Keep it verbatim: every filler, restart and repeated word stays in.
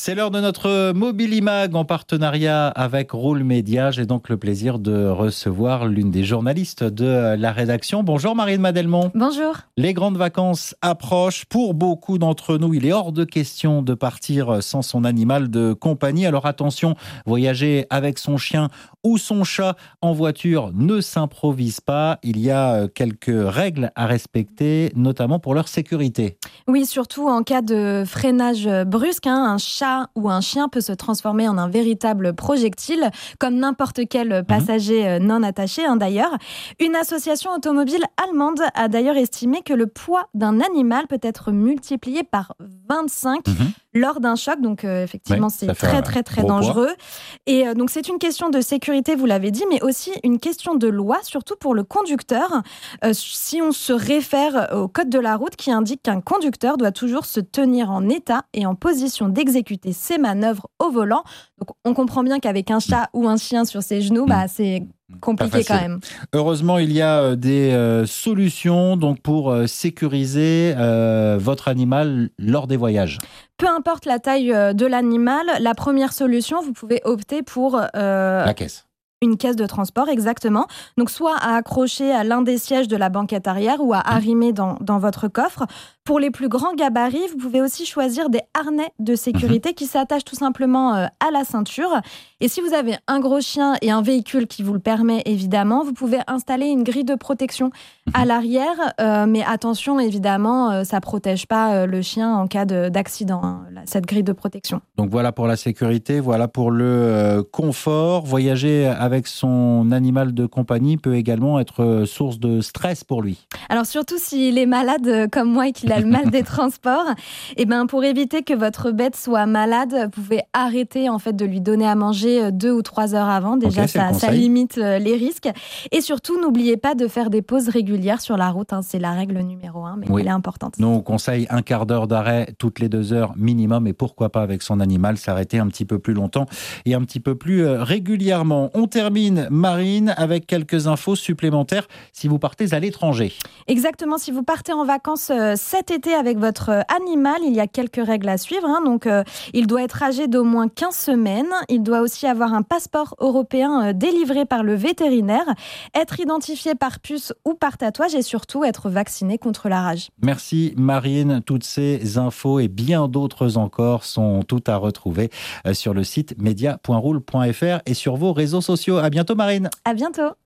C'est l'heure de notre Mobilimag en partenariat avec Roule Média. J'ai donc le plaisir de recevoir l'une des journalistes de la rédaction. Bonjour Marine Madelmont. Bonjour. Les grandes vacances approchent. Pour beaucoup d'entre nous, il est hors de question de partir sans son animal de compagnie. Alors attention, voyager avec son chien ou son chat en voiture ne s'improvise pas. Il y a quelques règles à respecter, notamment pour leur sécurité. Oui, surtout en cas de freinage brusque, hein, un chat ou un chien peut se transformer en un véritable projectile, comme n'importe quel passager mmh. non attaché hein, d'ailleurs. Une association automobile allemande a d'ailleurs estimé que le poids d'un animal peut être multiplié par vingt-cinq mmh. lors d'un choc. Donc euh, effectivement, oui, c'est très très très dangereux. Poids. Et euh, donc c'est une question de sécurité, vous l'avez dit, mais aussi une question de loi, surtout pour le conducteur. Euh, si on se réfère au code de la route qui indique qu'un conducteur doit toujours se tenir en état et en position d'exécuter ses manœuvres au volant. Donc on comprend bien qu'avec un chat ou un chien sur ses genoux, bah, c'est compliqué quand même. Heureusement, il y a des euh, solutions donc pour euh, sécuriser euh, votre animal lors des voyages. Peu importe la taille de l'animal, la première solution, vous pouvez opter pour... Euh, la caisse. Une caisse de transport, exactement. Donc, soit à accrocher à l'un des sièges de la banquette arrière ou à arrimer dans, dans votre coffre. Pour les plus grands gabarits, vous pouvez aussi choisir des harnais de sécurité mmh. qui s'attachent tout simplement euh, à la ceinture. Et si vous avez un gros chien et un véhicule qui vous le permet, évidemment, vous pouvez installer une grille de protection mmh. à l'arrière. Euh, mais attention, évidemment, euh, ça ne protège pas euh, le chien en cas de, d'accident, hein, cette grille de protection. Donc, voilà pour la sécurité, voilà pour le euh, confort. Voyager avec son animal de compagnie peut également être source de stress pour lui. Alors, surtout s'il est malade comme moi et qu'il a le mal des transports, et ben pour éviter que votre bête soit malade, vous pouvez arrêter en fait de lui donner à manger deux ou trois heures avant. Déjà, okay, ça, ça limite les risques. Et surtout, n'oubliez pas de faire des pauses régulières sur la route. Hein, c'est la règle numéro un, mais oui. elle est importante. Nous, on conseille un quart d'heure d'arrêt toutes les deux heures minimum, et pourquoi pas avec son animal, s'arrêter un petit peu plus longtemps et un petit peu plus régulièrement. On termine, Marine, avec quelques infos supplémentaires si vous partez à l'étranger. Exactement, si vous partez en vacances cet été avec votre animal, il y a quelques règles à suivre. Hein. Donc, euh, il doit être âgé d'au moins quinze semaines. Il doit aussi avoir un passeport européen euh, délivré par le vétérinaire, être identifié par puce ou par tatouage et surtout être vacciné contre la rage. Merci Marine. Toutes ces infos et bien d'autres encore sont toutes à retrouver sur le site media point roule point f r et sur vos réseaux sociaux. À bientôt Marine. À bientôt.